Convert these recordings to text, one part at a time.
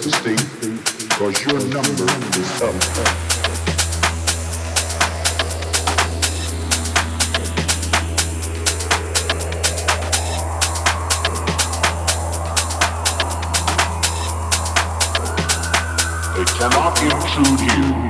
self-esteem, cause your number is up. They cannot intrude here.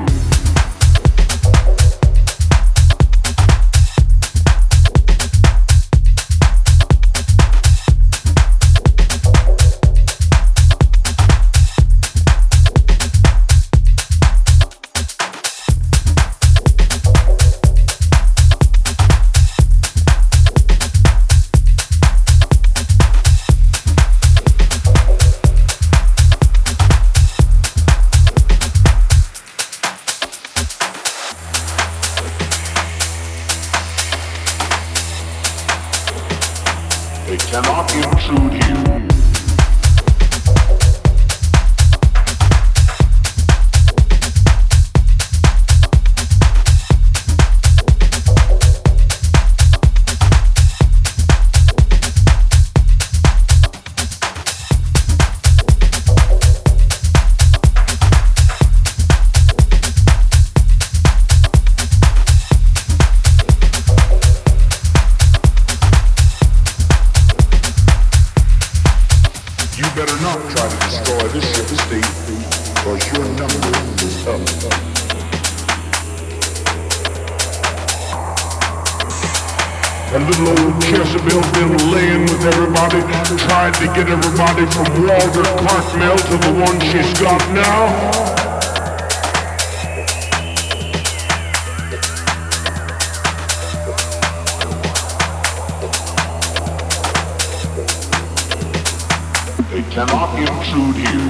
They cannot intrude here. Better not try to destroy this self-esteem, cause your number is up. A little old Jezebel been laying with everybody, tried to get everybody from Walter Cartmel to the one she's got now. They cannot intrude here.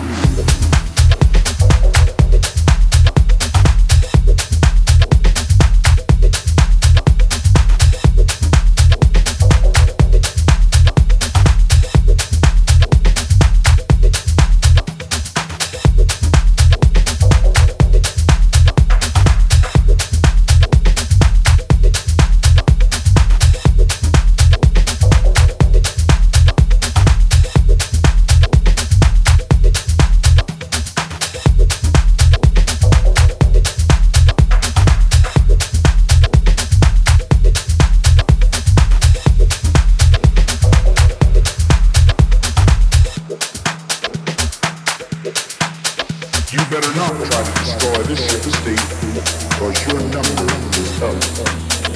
You better not try to destroy this self-esteem, cause your number is up.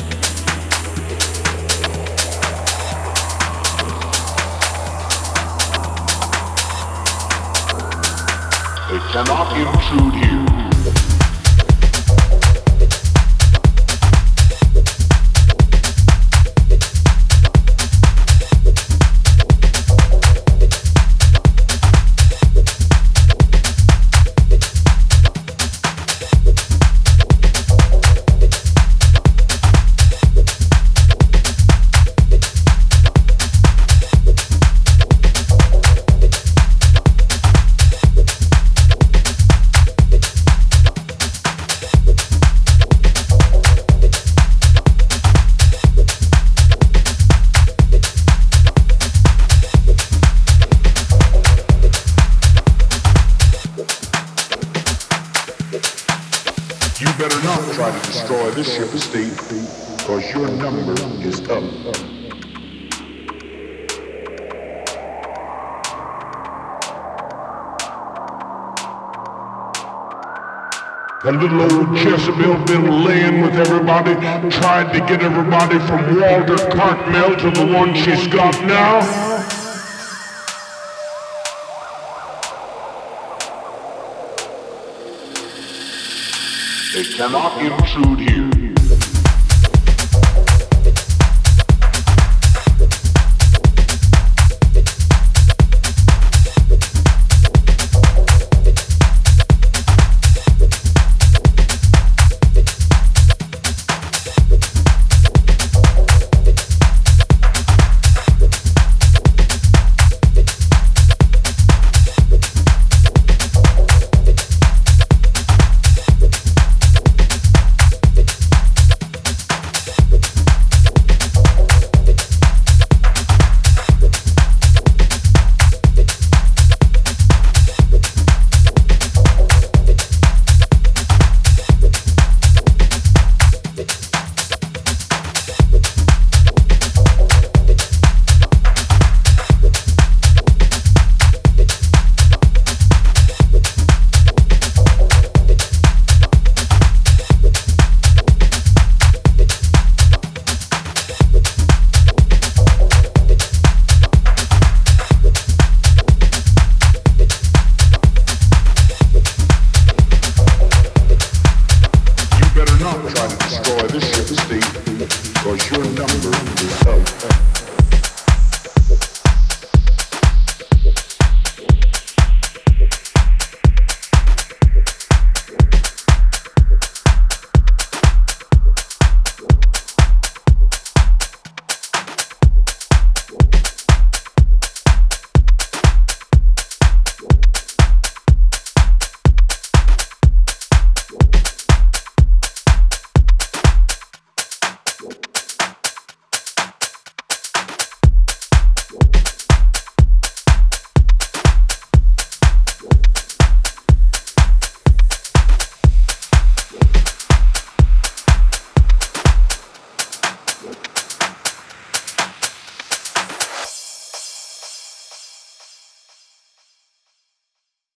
They cannot intrude here. You better not try to destroy this self-esteem, cause your number is up. A little old Jezebel been laying with everybody, tried to get everybody from Walter Cartmel to the one she's got now. They cannot intrude here.